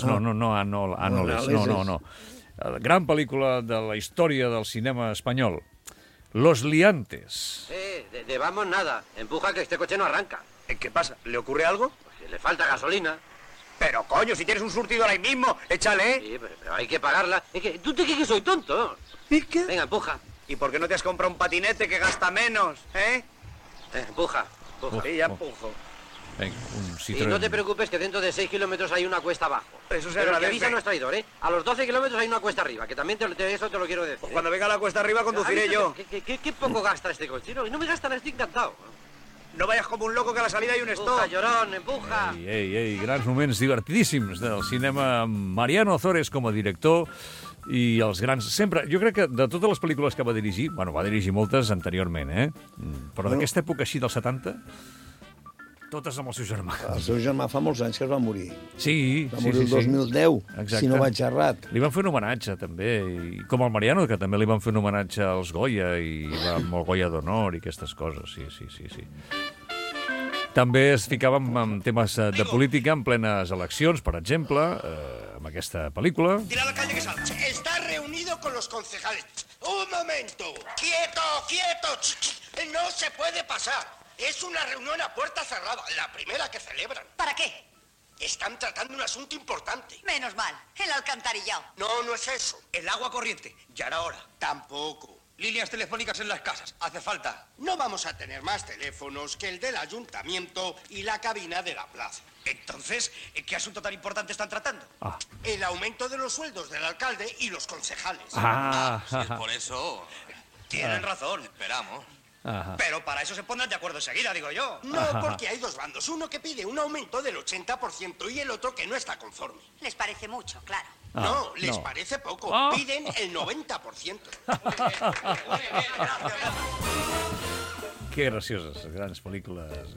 No. Gran pel·lícula de la història del cinema espanyol. Los Liantes. De vamos nada. Empuja que este coche no arranca. ¿Qué pasa? ¿Le ocurre algo? Pues le falta gasolina. Pero coño, si tienes un surtidor ahí mismo, échale. Sí, pero hay que pagarla. ¿Tú te crees que soy tonto? ¿Y qué? Venga, empuja. ¿Y por qué no te has comprado un patinete que gasta menos, Empuja. Sí, ya empujo. Venga, y no te preocupes que dentro de 6 kilómetros hay una cuesta abajo. Eso se agradece. Pero que avisa no es traidor, A los 12 kilómetros hay una cuesta arriba, que también eso te lo quiero decir. Pues cuando venga la cuesta arriba conduciré yo. ¿Qué poco gasta este coche? No me gasta, estoy encantado. No vayas como un loco que a la salida hay un stop. Empuja, llorón, empuja. Ei, grans moments divertidíssims del cinema. Mariano Ozores com a director i els grans... Sempre, jo crec que de totes les pel·lícules que va dirigir, bueno, va dirigir moltes anteriorment, però d'aquesta època així dels 70... Totes amb el seu germà. El seu germà fa molts anys que es va morir. Sí. Va morir el 2010, exacte. Si no vaig errat. Li van fer un homenatge, també, i com el Mariano, que també li van fer un homenatge als Goya, i amb el Goya d'Honor i aquestes coses, sí. També es ficava en temes de política en plenes eleccions, per exemple, amb aquesta pel·lícula. Tira a la calle que salga. Está reunido con los concejales. Un momento. Quieto. No se puede pasar. Es una reunión a puerta cerrada, la primera que celebran. ¿Para qué? Están tratando un asunto importante. Menos mal, el alcantarillado. No es eso. El agua corriente, ya era hora. Tampoco. Líneas telefónicas en las casas, hace falta. No vamos a tener más teléfonos que el del ayuntamiento y la cabina de la plaza. Entonces, ¿qué asunto tan importante están tratando? El aumento de los sueldos del alcalde y los concejales. Si es por eso... Tienen razón, esperamos. Pero para eso se pondrán de acuerdo enseguida, digo yo. No, porque hay dos bandos. Uno que pide un aumento del 80% y el otro que no está conforme. Les parece mucho, claro. No, les parece poco. Piden el 90%. Que gracioses, grans pel·lícules.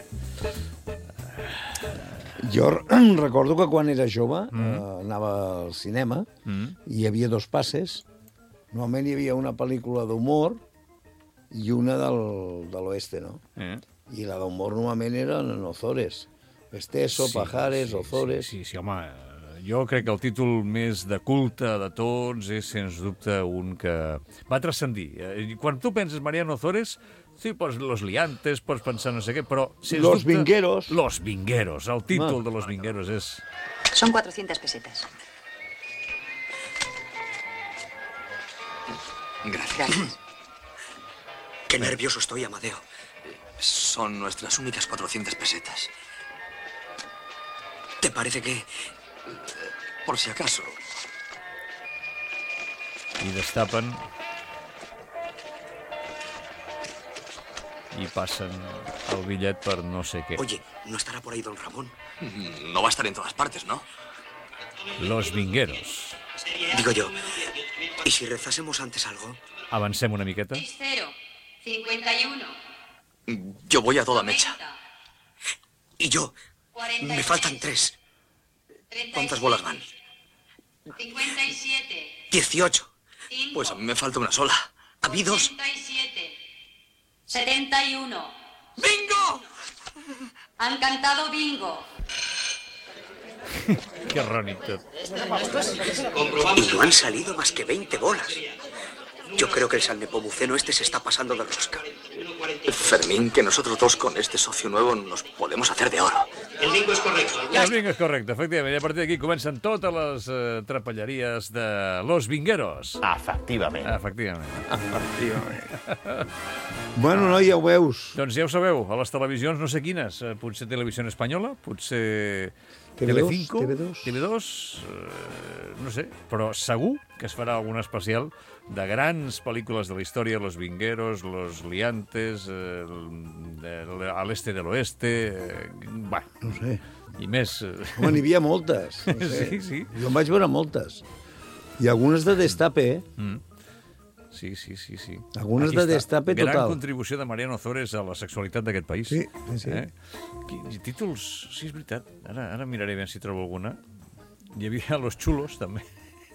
Jo recordo que quan era jove anava al cinema i hi havia dos passes. Normalment hi havia una pel·lícula d'humor i una de l'oeste, no? I la d'humor normalment era en Ozores. Esteso, Pajares, Ozores... Sí, home, jo crec que el títol més de culte de tots és, sens dubte, un que va transcendir. Quan tu penses Mariano Ozores, sí, pues Los Liantes, pots pensar no sé què, però... Los Vingueros. Los Vingueros, el títol de Los Vingueros és... Son 400 pesetas. Gracias. Qué nervioso estoy, Amadeo. Son nuestras únicas 400 pesetas. ¿Te parece que... por si acaso... I destapen... i passen el bitllet per no sé què. Oye, ¿no estará por ahí don Ramón? No va a estar en todas partes, ¿no? Los Vingueros. Digo yo, ¿y si rezásemos antes algo? Avancem una miqueta. Es 0, 51. Yo voy a toda mecha. Y yo, 46, me faltan 3. ¿Cuántas bolas van? 57. 18. 5, Pues a mí me falta una sola. A mí 2. 87. 71. ¡Bingo! Han cantado bingo. Que errònic tot. Y no han salido más que 20 bolas. Yo creo que el San Nepomuceno este se está pasando de rosca. Fermín, que nosotros dos con este socio nuevo nos podemos hacer de oro. El bingo és correcte. El bingo és correcte, efectivament. I a partir d'aquí comencen totes les trapelleries de Los Vingueros. Efectivament. Bueno, no, ja ho veus. Doncs ja ho sabeu, a les televisions no sé quines. Potser Televisió Espanyola, potser Telecinco, TV2, no sé, però segur que es farà algun especial de grans pel·lícules de la història, Los Vingueros, Los Liantes, Al Este del Oeste... Bueno, no sé. I més... Home, n'hi havia moltes. No sé. Sí. Jo en vaig veure moltes. I algunes de destape, Sí. Algunes de destape total. Gran contribució de Mariano Ozores a la sexualitat d'aquest país. Sí. Títols, sí, és veritat. Ara miraré ben si trobo alguna. Hi havia Los Chulos, també.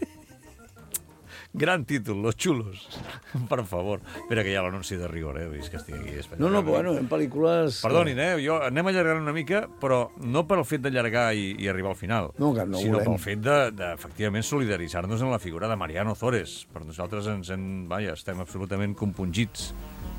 Gran títol, Los Chulos. Per favor. Espera, que hi ha l'anunci de rigor, Vist que estic aquí. No, bueno, en pel·lícules... Perdonin, anem allargant una mica, però no per el fet d'allargar i arribar al final, sinó pel fet de efectivament, solidaritzar-nos en la figura de Mariano Ozores. Per nosaltres estem absolutament compungits.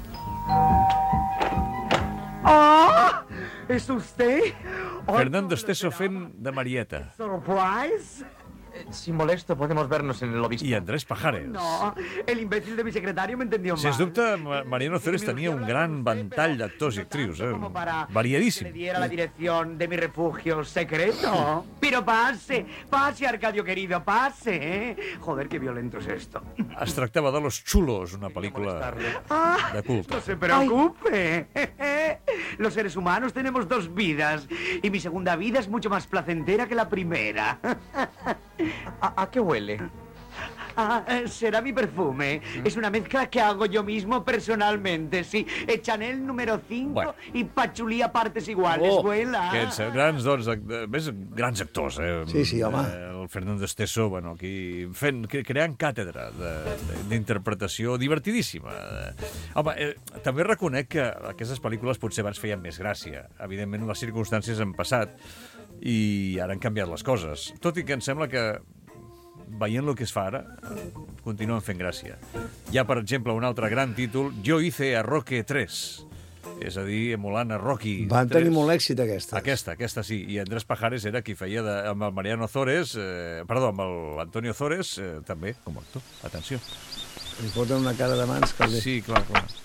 ¡Ah! ¿Es usted? Fernando Esteso fent de Marieta. ¿Surprise? Si molesto, podemos vernos en el obispo. I Andrés Pajares. No, el imbécil de mi secretario me entendió mal. Sens dubte, Mariano Ozores tenia un gran ventall d'actors i actrius, variadíssim. Que le diera la dirección de mi refugio secreto. Pero pase, Arcadio querido, pase. Joder, qué violento es esto. Es tractava de Los Chulos, una pel·lícula de culte. No se preocupe. Los seres humanos tenemos dos vidas y mi segunda vida es mucho más placentera que la primera. ¿A qué huele? Será mi perfume. Es una mezcla que hago yo mismo personalmente, sí. Chanel número 5 i patchouli a partes iguales, vuela. Aquests grans actors, Sí, home. El Fernando Esteso, aquí creant càtedra d'interpretació divertidíssima. Home, també reconec que aquestes pel·lícules potser abans feien més gràcia. Evidentment, les circumstàncies han passat i ara han canviat les coses. Tot i que em sembla que veient el que es fa ara, continuen fent gràcia. Hi ha, per exemple, un altre gran títol, Yo hice a Roque 3, és a dir, emulant a Rocky 3. Van tenir molt èxit, aquestes. Aquesta sí, i Andrés Pajares era qui feia amb el Mariano Ozores, amb l'Antonio Ozores, també, com a actor. Atenció. Li foten una cara de mans. Sí, clar.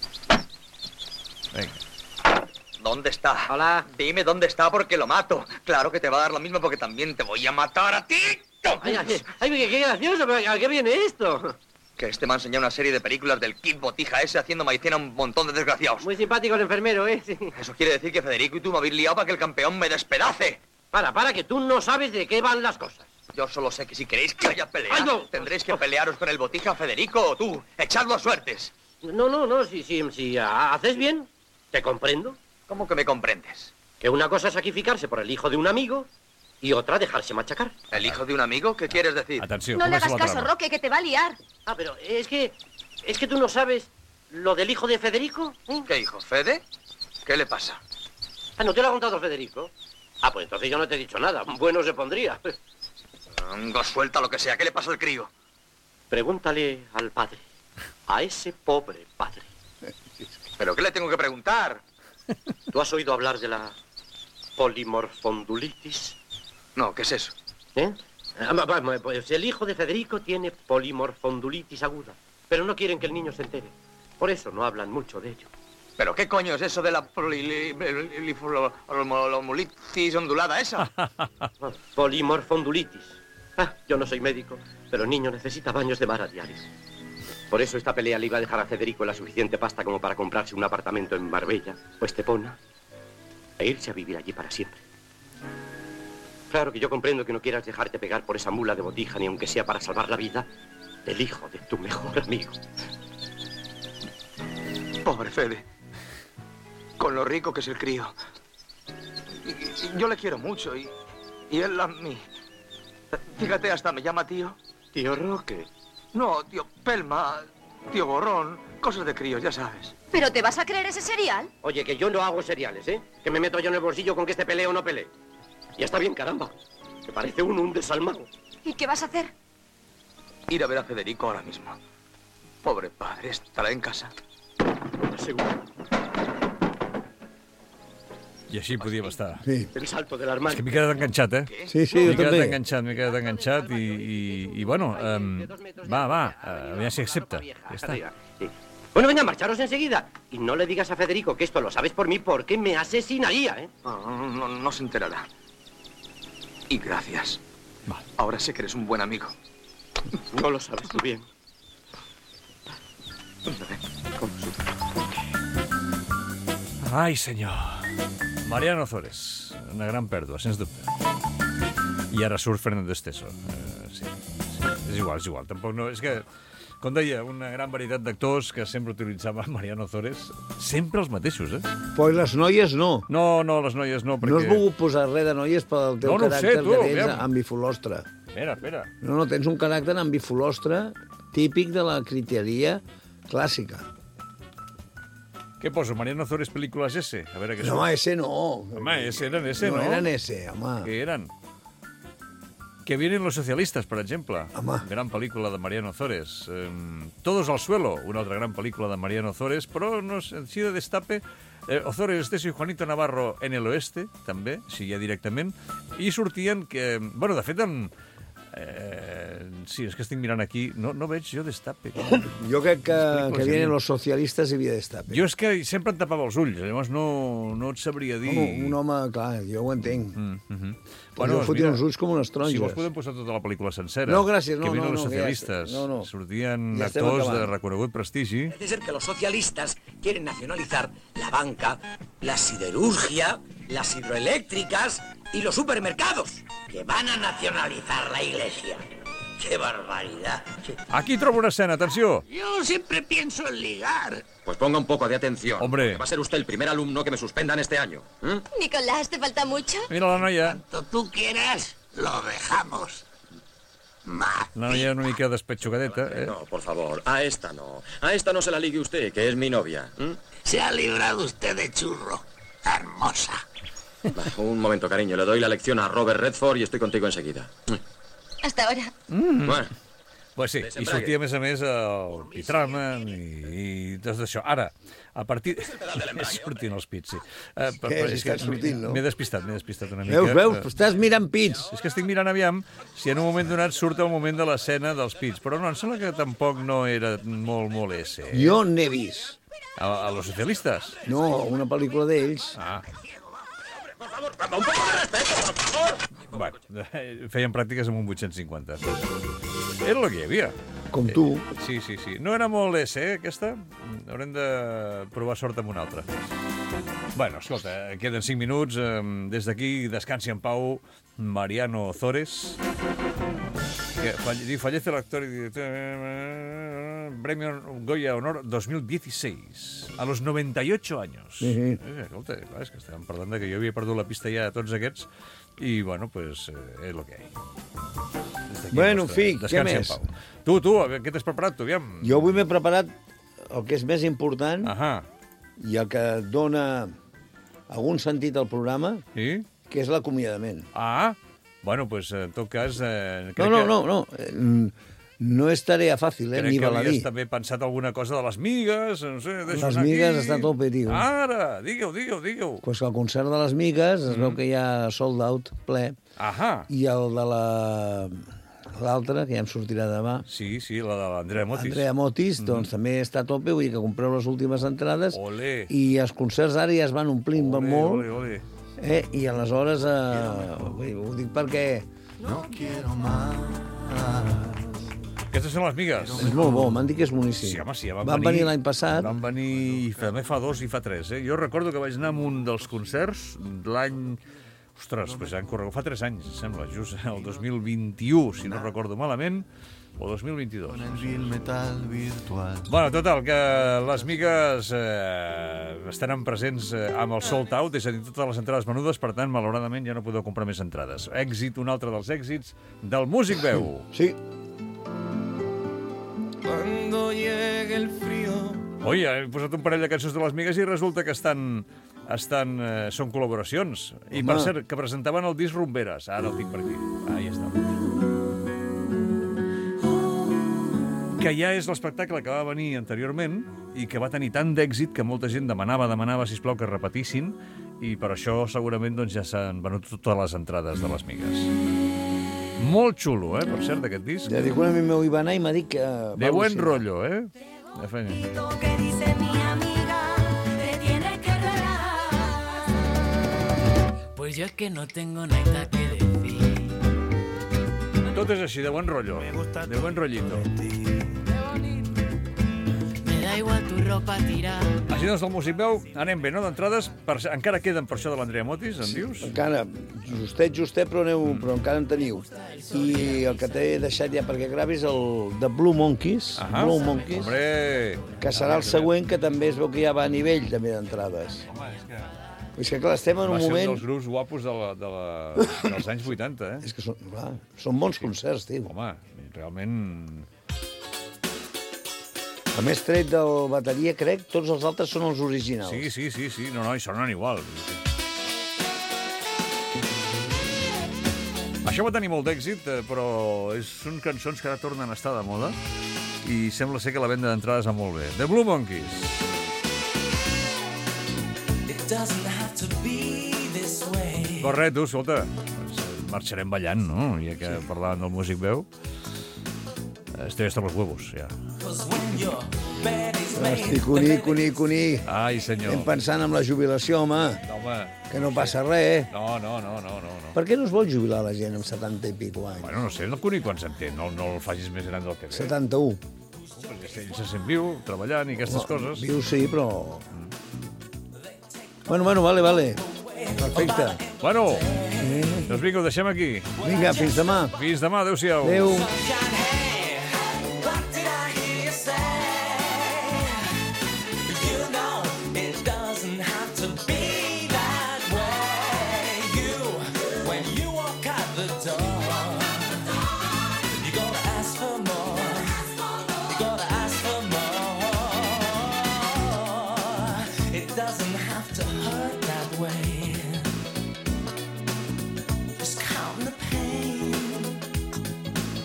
Venga. ¿Dónde está? Hola. Dime dónde está porque lo mato. Claro que te va a dar lo mismo porque también te voy a matar a ti. Ay, qué gracioso, pero ¿a qué viene esto? Que este me ha enseñado una serie de películas del Kid Botija ese haciendo maicena a un montón de desgraciados. Muy simpático el enfermero, Sí. Eso quiere decir que Federico y tú me habéis liado para que el campeón me despedace. Para, que tú no sabes de qué van las cosas. Yo solo sé que si queréis que haya pelea, tendréis que pelearos con el Botija, Federico o tú. Echadlo a suertes. No, si haces bien, te comprendo. ¿Cómo que me comprendes? Que una cosa es sacrificarse por el hijo de un amigo y otra dejarse machacar. ¿El hijo de un amigo? ¿Qué quieres decir? Atenció, no le hagas caso, Roque, que te va a liar. Pero es que tú no sabes lo del hijo de Federico. ¿Qué hijo? ¿Fede? ¿Qué le pasa? ¿No te lo ha contado Federico? Pues entonces yo no te he dicho nada. Bueno se pondría. Suelta lo que sea. ¿Qué le pasa al crío? Pregúntale al padre. A ese pobre padre. ¿Pero qué le tengo que preguntar? ¿Tú has oído hablar de la polimorfondulitis? No, ¿qué es eso? Pues el hijo de Federico tiene polimorfondulitis aguda, pero no quieren que el niño se entere. Por eso no hablan mucho de ello. ¿Pero qué coño es eso de la polimorfondulitis ondulada esa? Polimorfondulitis. Yo no soy médico, pero el niño necesita baños de mar a diario. Por eso esta pelea le iba a dejar a Federico la suficiente pasta como para comprarse un apartamento en Marbella o Estepona e irse a vivir allí para siempre. Claro que yo comprendo que no quieras dejarte pegar por esa mula de Botija, ni aunque sea para salvar la vida del hijo de tu mejor amigo. Pobre Fede. Con lo rico que es el crío. Y yo le quiero mucho y él a mí. Fíjate, hasta me llama tío. ¿Tío Roque? No, tío Pelma, tío Gorrón, cosas de críos, ya sabes. ¿Pero te vas a creer ese cereal? Oye, que yo no hago cereales, Que me meto yo en el bolsillo con que este pelee o no pelee. Ya está bien, caramba. que parece un desalmado. ¿Y qué vas a hacer? Ir a ver a Federico ahora mismo. Pobre padre, estará en casa. Seguro. I així podíem estar. Sí. El salto del armario. És que m'he quedat enganxat, Sí, sí, jo també. M'he quedat enganxat i bueno, aviam si accepta. Ja està. Sí. Bueno, venga, marcharos enseguida. Y no le digas a Federico que esto lo sabes por mí porque me asesinaría, ¿eh? No se enterará. Y gracias. Vale. Ahora sé que eres un buen amigo. No lo sabes tú bien. Ai, senyor. Mariano Ozores, una gran pèrdua, sens dubte. I ara surt Fernando Esteso. Sí. És igual. Tampoc no... És que, com deia, una gran varietat d'actors que sempre utilitzava Mariano Ozores, sempre els mateixos, Però les noies no. No, les noies no, perquè... No has volgut posar res de noies pel teu caràcter que tens ambifolostre. Espera. No, tens un caràcter ambifolostre típic de la criteria clàssica. Què poso? Mariano Ozores pel·lícules S? A veure què no, són. S no. Home, S eren S, no? No eren S, home. Què eren? Que vienen los socialistas, per exemple. Home. Gran pel·lícula de Mariano Ozores. Todos al suelo, una altra gran pel·lícula de Mariano Ozores, però no sé, així de destape. Ozores, Esteso i Juanito Navarro en el oeste, també, sí, ja directament. I sortien que... Bueno, de fet, sí, és que estic mirant aquí. No veig jo destape. Jo crec que vienen los socialistes i havia destape. Jo és que sempre em tapava els ulls, llavors no et sabria dir... Un home, clar, jo ho entenc. Bueno, jo fotia uns ulls com unes taronges. Si vols podem posar tota la pel·lícula sencera. No, gràcies, no. Que vienen los socialistas. Sortien actors de reconegut prestigi. Parece ser que los socialistas quieren nacionalizar la banca, la siderurgia, las hidroeléctricas y los supermercados, que van a nacionalizar la iglesia. ¡Qué barbaridad! Aquí trobo una escena, atenció. Yo siempre pienso en ligar. Pues ponga un poco de atención. Hombre. Va a ser usted el primer alumno que me suspendan este año. Nicolás, ¿te falta mucho? Mira la noia. Cuanto tú quieras, lo dejamos. La noia una mica despetxugadeta, No, por favor, a esta no se la ligue usted, que es mi novia. Se ha librado usted de churro. Hermosa. Un momento, cariño, le doy la lección a Robert Redford y estoy contigo enseguida. Hasta ahora. Bueno. Pues sí, i sortia, a més, el Pitraman i tot això. Ara, a partir... Sortint els pits, sí. Què és? Estan sortint, no? M'he despistat una mica. Veus? Estàs mirant pits. És que estic mirant aviam si en un moment donat surt el moment de l'escena dels pits, però no, em sembla que tampoc no era molt S. Jo n'he vist. A los socialistes? No, una pel·lícula d'ells. Por favor, un poco de respeto, por favor. Bueno, feien pràctiques amb un 850. Era el que hi havia. Com tu. Sí. No era molt S, aquesta? Haurem de provar sort amb una altra. Bueno, escolta, queden 5 minuts. Des d'aquí, descansi en pau, Mariano Ozores. Fallece el actor y director... Premio Goya Honor 2016. A los 98 años. Escolta, clar, és que estàvem parlant de que jo havia perdut la pista ja a tots aquests i, bueno, pues, és el que hi ha. Bueno, en fi, què més? Tu, què t'has preparat, tu? Aviam. Jo avui m'he preparat el que és més important i el que dona algun sentit al programa, que és l'acomiadament. Bueno, pues, en tot cas... No. No és tarea fàcil, ni baladí. Crec que havies també pensat alguna cosa de les migues, no sé, deixo les migues està a tope, tio. Ara, digueu. Pues que el concert de les migues es veu que hi ha sold out, ple. I el de l'altre, que ja em sortirà demà. Sí, la de l'Andrea Motis. Andrea Motis, doncs també està a tope, vull dir que compreu les últimes entrades. I els concerts ara ja es van omplint molt. I aleshores, ho dic perquè... No quiero más... Aquestes són les migues. És molt bo, m'han dit que és boníssim. Sí, home, sí, ja van venir l'any passat. Van venir també fa 2 i fa 3. Jo recordo que vaig anar a un dels concerts l'any... Ostres, pues han corregut fa 3 anys, em sembla, just el 2021, si no recordo malament, o 2022. Bueno, total, que les migues estaran presents amb el sold out, és a dir, totes les entrades venudes, per tant, malauradament, ja no podeu comprar més entrades. Èxit, un altre dels èxits del Músic Veu. Sí. Cuando llegue el frío. Oi, he posat un parell de cançons de les migues i resulta que són col·laboracions. I, per cert, que presentaven el disc Rumberes. Ara el tinc per aquí. Ahí està. Que ja és l'espectacle que va venir anteriorment i que va tenir tant d'èxit que molta gent demanava, sisplau, que repetissin, i per això segurament doncs, ja s'han venut totes les entrades de les migues. Molt xulo, per cert, aquest disc. Ja dic, un amic meu hi va anar i m'ha dit que... De buen rollo, De feina. Pues yo es que no tengo nada que decir. Tot és així, de buen rollo, de buen rollito. Me da igual tu ropa tirar. Així doncs, el Músic Veu, anem bé, no, d'entrades? Encara queden per això de l'Andrea Motis, em dius? Encara, justet, però encara en teniu. I el que t'he deixat ja perquè gravis el de Blue Monkeys, hombre, que serà el següent, que també es veu que ja va a nivell també d'entrades. Home, és que clar, estem en un moment... Va ser un dels grups guapos dels anys 80, És que són bons concerts, tio. Home, realment... A més, tret del bateria, crec, tots els altres són els originals. Sí, no, i sonen igual. Això va tenir molt d'èxit, però són cançons que ara tornen a estar de moda i sembla ser que la venda d'entrades va molt bé. The Blue Monkeys. Doncs res, tu, escolta, marxarem ballant, no? Ja que parlàvem del Músic Veu. Estoy hasta los huevos, ja. Hosti, cuní. Ai, senyor. Estem pensant en la jubilació, home. Que no passa res, No. Per què no es vol jubilar la gent amb 70 i pico anys? Bueno, no sé, el cuní quan s'entén, no el facis més gran del que ve. 71. Perquè ell se sent viu, treballant i aquestes coses. Viu sí, però... Bueno, vale. Perfecte. Bueno, doncs vinga, ho deixem aquí. Vinga, fins demà. Fins demà, adéu-siau. Adéu.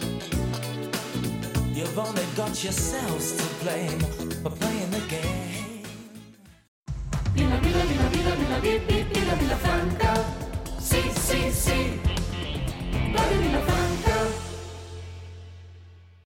You've only got yourselves to blame for playing the game.